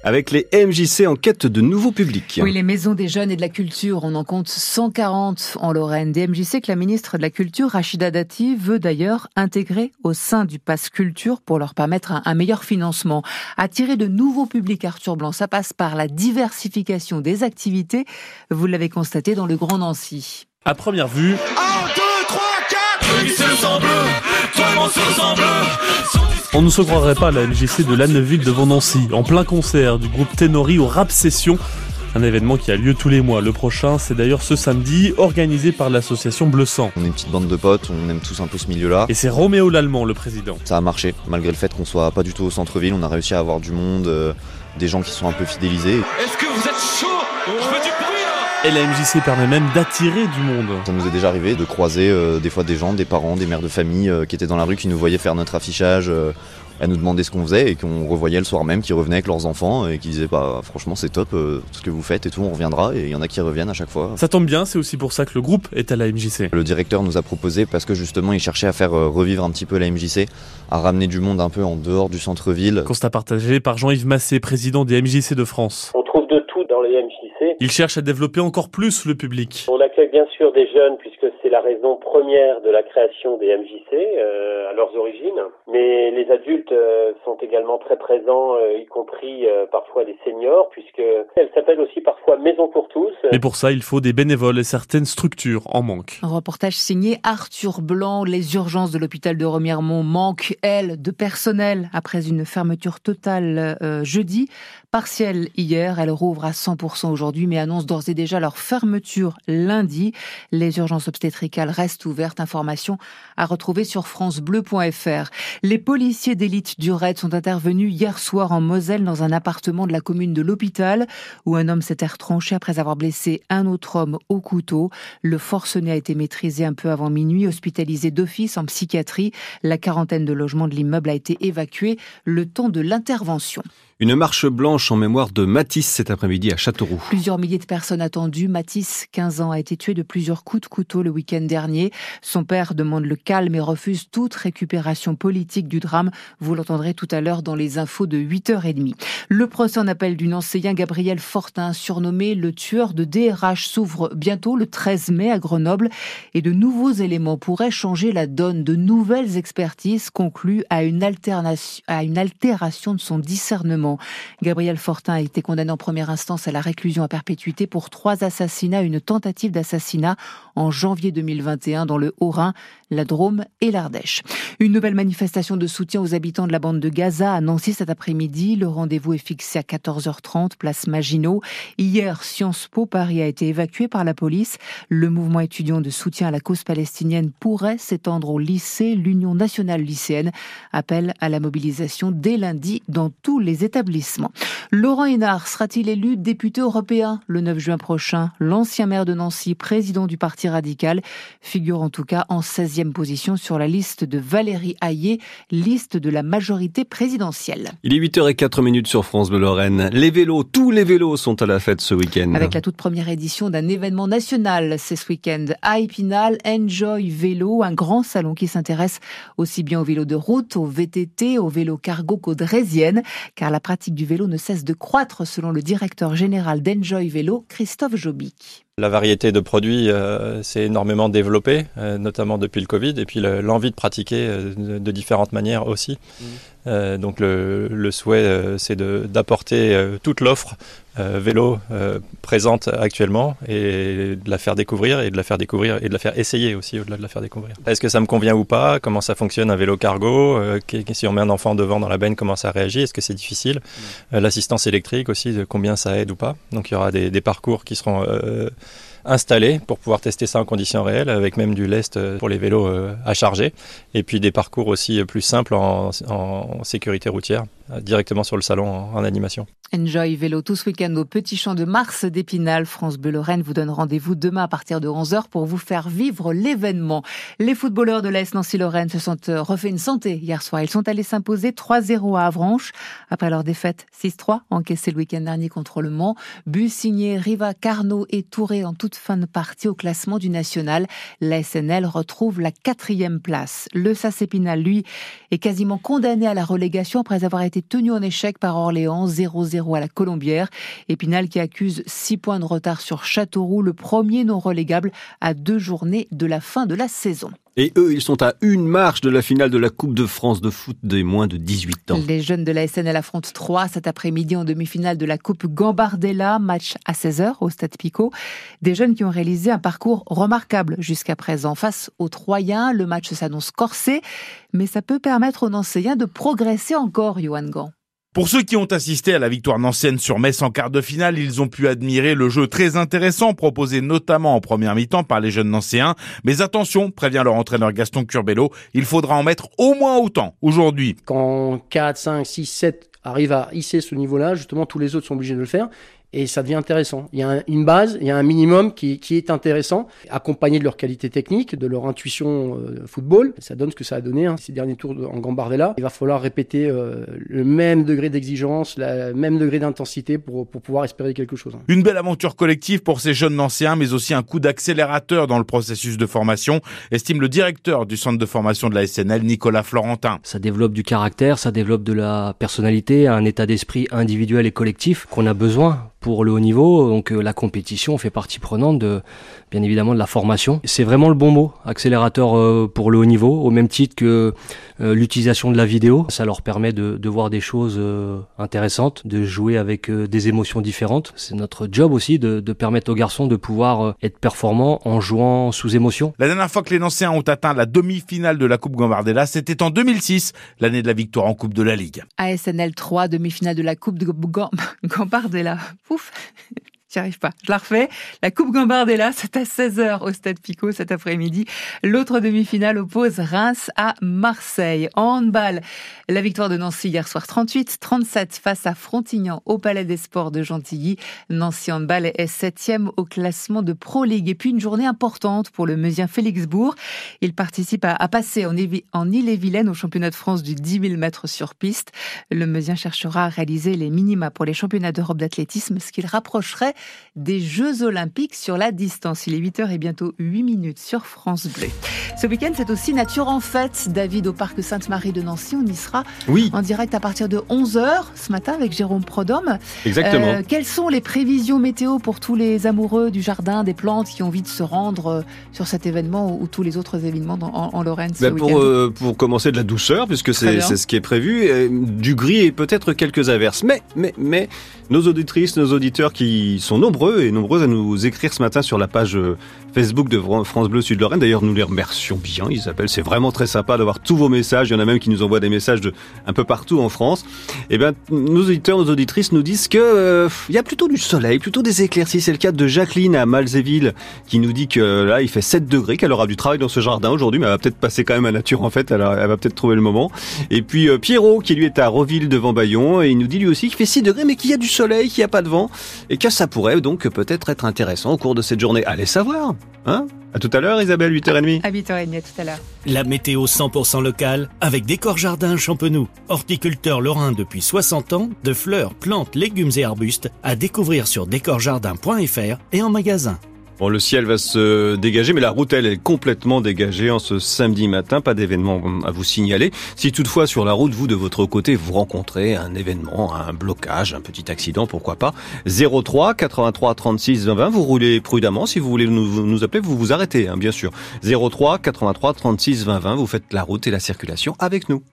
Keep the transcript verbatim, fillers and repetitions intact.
avec les M J C en quête de nouveaux publics. Oui, les maisons des jeunes et de la culture, on en compte cent quarante en Lorraine. Des M J C que la ministre de la Culture, Rachida Dati, veut d'ailleurs intégrer au sein du Pass Culture pour leur permettre un, un meilleur financement. Attirer de nouveaux publics, Arthur Blanc, ça passe par la diversification des activités. Vous l'avez constaté dans le Grand Nancy. À première vue... un, deux, trois, quatre On ne se croirait pas à la M J C de Lanneville devant Nancy, en plein concert du groupe Ténori au Rap Session. Un événement qui a lieu tous les mois. Le prochain, c'est d'ailleurs ce samedi, organisé par l'association Bleu Sang. On est une petite bande de potes, on aime tous un peu ce milieu-là. Et c'est Roméo Lallemand, le président. Ça a marché, malgré le fait qu'on soit pas du tout au centre-ville, on a réussi à avoir du monde, euh, des gens qui sont un peu fidélisés. Est-ce que vous êtes chaud? Je veux du bruit là. Et la M J C permet même d'attirer du monde. Ça nous est déjà arrivé de croiser euh, des fois des gens, des parents, des mères de famille euh, qui étaient dans la rue, qui nous voyaient faire notre affichage, euh, à nous demander ce qu'on faisait et qu'on revoyait le soir même, qui revenaient avec leurs enfants et qui disaient bah franchement c'est top euh, tout ce que vous faites et tout, on reviendra, et il y en a qui reviennent à chaque fois. Ça tombe bien, c'est aussi pour ça que le groupe est à la M J C. Le directeur nous a proposé, parce que justement il cherchait à faire euh, revivre un petit peu la M J C, à ramener du monde un peu en dehors du centre-ville. Constat partagé par Jean-Yves Massé, président des M J C de France. On trouve de tout dans les M J C. Il cherche à développer encore plus le public. On accueille bien sûr des jeunes puisque c'est la raison première de la création des M J C euh, à leurs origines. Mais les adultes euh, sont également très présents, euh, y compris euh, parfois des seniors, puisque elle s'appelle aussi parfois Maison pour tous. Mais pour ça, il faut des bénévoles et certaines structures en manquent. Un reportage signé Arthur Blanc. Les urgences de l'hôpital de Remiremont manquent, elles, de personnel après une fermeture totale euh, jeudi. Partielle hier, elles rouvrent à cent pour cent aujourd'hui, mais annoncent d'ores et déjà leur fermeture lundi. Les urgences obstétricales restent ouvertes. Information à retrouver sur francebleu point f r. Les policiers d'élite du raid sont intervenus hier soir en Moselle dans un appartement de la commune de l'Hôpital où un homme s'était retranché après avoir blessé un autre homme au couteau. Le forcené a été maîtrisé un peu avant minuit, hospitalisé d'office en psychiatrie. La quarantaine de logements de l'immeuble a été évacuée le temps de l'intervention. Une marche blanche en mémoire de Matisse cet après-midi à Châteauroux. Plusieurs milliers de personnes attendues. Matisse, quinze ans, a été tué de plusieurs coups de couteau le week-end dernier. Son père demande le calme et refuse toute récupération politique du drame. Vous l'entendrez tout à l'heure dans les infos de huit heures trente. Le procès en appel du Nancéien Gabriel Fortin, surnommé le tueur de D R H, s'ouvre bientôt le treize mai à Grenoble. Et de nouveaux éléments pourraient changer la donne. De nouvelles expertises concluent à une, alternation, à une altération de son discernement. Gabriel Fortin a été condamné en première instance à la réclusion à perpétuité pour trois assassinats, une tentative d'assassinat en janvier deux mille vingt et un dans le Haut-Rhin, la Drôme et l'Ardèche. Une nouvelle manifestation de soutien aux habitants de la bande de Gaza à Nancy cet après-midi. Le rendez-vous est fixé à quatorze heures trente, place Maginot. Hier, Sciences Po Paris a été évacué par la police. Le mouvement étudiant de soutien à la cause palestinienne pourrait s'étendre au lycée. L'Union nationale lycéenne appelle à la mobilisation dès lundi dans tous les établissements. Laurent Hénart sera-t-il élu député européen le neuf juin prochain? L'ancien maire de Nancy, président du Parti radical, figure en tout cas en seizième position sur la liste de Valérie Hayé, liste de la majorité présidentielle. Il est huit heures zéro quatre sur France Bleu Lorraine. Les vélos, tous les vélos sont à la fête ce week-end. Avec la toute première édition d'un événement national, c'est ce week-end à Épinal, Enjoy Vélo, un grand salon qui s'intéresse aussi bien aux vélos de route, aux V T T, aux vélos cargo qu'aux draisiennes, car la pratique du vélo ne cesse de croître selon le directeur général d'Enjoy Vélo, Christophe Jobic. La variété de produits euh, s'est énormément développée, euh, notamment depuis le Covid, et puis le, l'envie de pratiquer euh, de, de différentes manières aussi. Mmh. Euh, donc le, le souhait, euh, c'est de, d'apporter euh, toute l'offre euh, vélo euh, présente actuellement et de la faire découvrir et de la faire découvrir et de la faire essayer aussi au-delà de la faire découvrir. Est-ce que ça me convient ou pas? Comment ça fonctionne un vélo cargo? euh, Si on met un enfant devant dans la benne, comment ça réagit? Est-ce que c'est difficile? mmh. euh, L'assistance électrique aussi, de combien ça aide ou pas? Donc il y aura des, des parcours qui seront euh, installés pour pouvoir tester ça en conditions réelles, avec même du lest pour les vélos à charger, et puis des parcours aussi plus simples en, en sécurité routière, directement sur le salon en, en animation. Enjoy Vélo tout ce week-end au Petit Champ de Mars d'Épinal. France Bleu Lorraine vous donne rendez-vous demain à partir de onze heures pour vous faire vivre l'événement. Les footballeurs de l'A S Nancy-Lorraine se sont refait une santé hier soir. Ils sont allés s'imposer trois zéro à Avranches après leur défaite six trois encaissée le week-end dernier contre Le Mans. But signé Riva, Carnot et Touré en toute fin de partie au classement du national. La S N L retrouve la quatrième place. Le S A C Épinal, lui, est quasiment condamné à la relégation après avoir été été tenu en échec par Orléans, zéro zéro à la Colombière. Épinal qui accuse six points de retard sur Châteauroux, le premier non relégable à deux journées de la fin de la saison. Et eux, ils sont à une marche de la finale de la Coupe de France de foot des moins de dix-huit ans. Les jeunes de la S N L affrontent Troyes cet après-midi en demi-finale de la Coupe Gambardella, match à seize heures au Stade Picot. Des jeunes qui ont réalisé un parcours remarquable jusqu'à présent. Face aux Troyens, le match s'annonce corsé, mais ça peut permettre aux Nancéens de progresser encore, Johan Gant. Pour ceux qui ont assisté à la victoire nancéenne sur Metz en quart de finale, ils ont pu admirer le jeu très intéressant proposé notamment en première mi-temps par les jeunes nancéens. Mais attention, prévient leur entraîneur Gaston Curbelo, il faudra en mettre au moins autant aujourd'hui. Quand quatre, cinq, six, sept arrivent à hisser ce niveau-là, justement tous les autres sont obligés de le faire. Et ça devient intéressant. Il y a une base, il y a un minimum qui, qui est intéressant, accompagné de leur qualité technique, de leur intuition euh, football. Ça donne ce que ça a donné hein, ces derniers tours de, en Gambardella. Il va falloir répéter euh, le même degré d'exigence, le même degré d'intensité pour, pour pouvoir espérer quelque chose. Une belle aventure collective pour ces jeunes nancéens, mais aussi un coup d'accélérateur dans le processus de formation, estime le directeur du centre de formation de la S N L, Nicolas Florentin. Ça développe du caractère, ça développe de la personnalité, un état d'esprit individuel et collectif qu'on a besoin pour le haut niveau. Donc euh, la compétition fait partie prenante de, bien évidemment, de la formation. C'est vraiment le bon mot, accélérateur euh, pour le haut niveau, au même titre que euh, l'utilisation de la vidéo. Ça leur permet de, de voir des choses euh, intéressantes, de jouer avec euh, des émotions différentes. C'est notre job aussi de, de permettre aux garçons de pouvoir euh, être performants en jouant sous émotion. La dernière fois que les Nancéens ont atteint la demi-finale de la Coupe Gambardella, c'était en deux mille six, l'année de la victoire en Coupe de la Ligue. A S N L trois, demi-finale de la Coupe de Gambardella. Ouf, j'y arrive pas. Je la refais. La Coupe Gambardella, c'est à seize heures au Stade Picot cet après-midi. L'autre demi-finale oppose Reims à Marseille. En handball, la victoire de Nancy hier soir trente-huit trente-sept face à Frontignan au Palais des Sports de Gentilly. Nancy Handball est septième au classement de Pro League. Et puis une journée importante pour le Meusien Félixbourg. Il participe à, à passer en, en Ille-et-Vilaine au championnat de France du dix mille mètres sur piste. Le Meusien cherchera à réaliser les minima pour les championnats d'Europe d'athlétisme, ce qui le rapprocherait des Jeux Olympiques sur la distance. Il est huit heures et bientôt huit minutes sur France Bleu. Ce week-end, c'est aussi Nature en fête. David, au parc Sainte-Marie de Nancy, on y sera oui. en direct à partir de onze heures ce matin avec Jérôme Prodhomme. Exactement. Euh, quelles sont les prévisions météo pour tous les amoureux du jardin, des plantes qui ont envie de se rendre euh, sur cet événement ou, ou tous les autres événements dans, en, en Lorraine ce ben week-end? pour, euh, pour commencer, de la douceur, puisque c'est, c'est ce qui est prévu, euh, du gris et peut-être quelques averses. Mais, mais, mais, nos auditrices, nos auditeurs qui sont nombreux et nombreuses à nous écrire ce matin sur la page Facebook de France Bleu Sud-Lorraine. D'ailleurs, nous les remercions bien, Isabelle. C'est vraiment très sympa d'avoir tous vos messages. Il y en a même qui nous envoient des messages de un peu partout en France. Eh bien, nos auditeurs, nos auditrices nous disent que euh, il y a plutôt du soleil, plutôt des éclaircies. C'est le cas de Jacqueline à Malzéville qui nous dit que là, il fait sept degrés, qu'elle aura du travail dans ce jardin aujourd'hui, mais elle va peut-être passer quand même à nature en fait. Elle, a, elle va peut-être trouver le moment. Et puis euh, Pierrot qui lui est à Roville devant Bayon et il nous dit lui aussi qu'il fait six degrés, mais qu'il y a du soleil, qu'il n'y a pas de vent et que ça pourrait donc peut-être être intéressant au cours de cette journée. Allez savoir, hein? À tout à l'heure, Isabelle, huit heures trente. À huit heures trente, à tout à l'heure. La météo cent pour cent locale avec Décor Jardin Champenoux. Horticulteur lorrain depuis soixante ans, de fleurs, plantes, légumes et arbustes à découvrir sur décor jardin point f r et en magasin. Bon, le ciel va se dégager, mais la route, elle, est complètement dégagée en ce samedi matin. Pas d'événement à vous signaler. Si toutefois, sur la route, vous, de votre côté, vous rencontrez un événement, un blocage, un petit accident, pourquoi pas. zéro trois quatre-vingt-trois trente-six vingt, vous roulez prudemment. Si vous voulez nous, nous appeler, vous vous arrêtez, hein, bien sûr. zéro trois quatre-vingt-trois trente-six vingt, vous faites la route et la circulation avec nous.